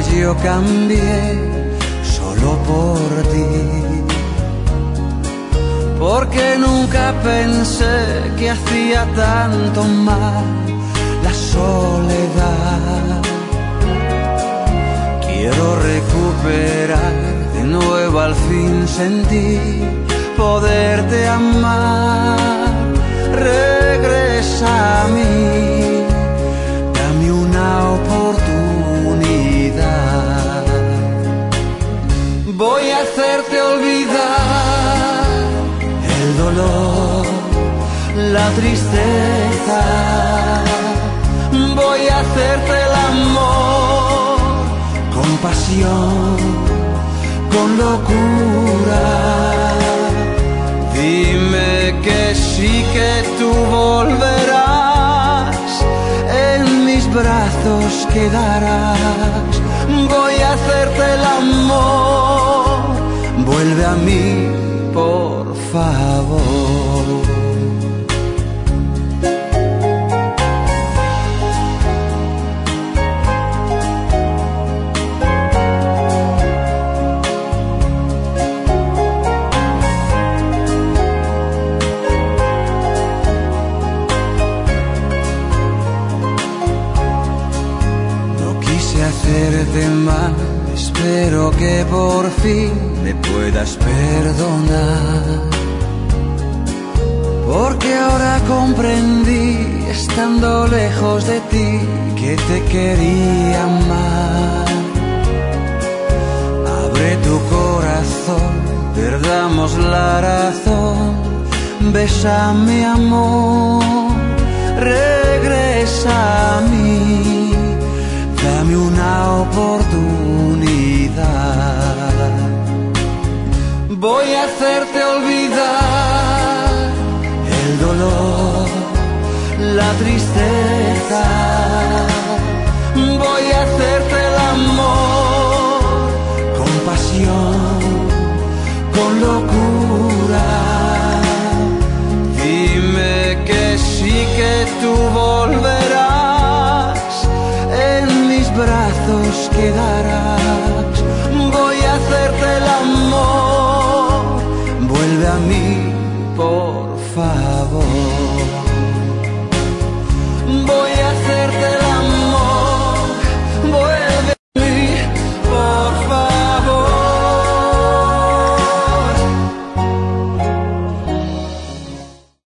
yo cambié solo por ti, porque nunca pensé que hacía tanto mal la soledad. Quiero recuperar de nuevo, al fin sentir poderte amar. Regresa a mí, dame una oportunidad. Voy a hacerte olvidar el dolor, la tristeza. Voy a hacerte el amor con pasión, con locura. Dime que sí, que tú volverás, en mis brazos quedarás. Voy a hacerte el amor, vuelve a mí, por favor. Hacerte mal, espero que por fin me puedas perdonar, porque ahora comprendí, estando lejos de ti, que te quería amar. Abre tu corazón, perdamos la razón, bésame amor, regresa a mí. Dame una oportunidad. Voy a hacerte olvidar el dolor, la tristeza. Voy a hacerte el amor con pasión, con locura. Dime que sí, que tú volverás, en mis brazos quedarás. Voy a hacerte el amor, vuelve a mí, por favor.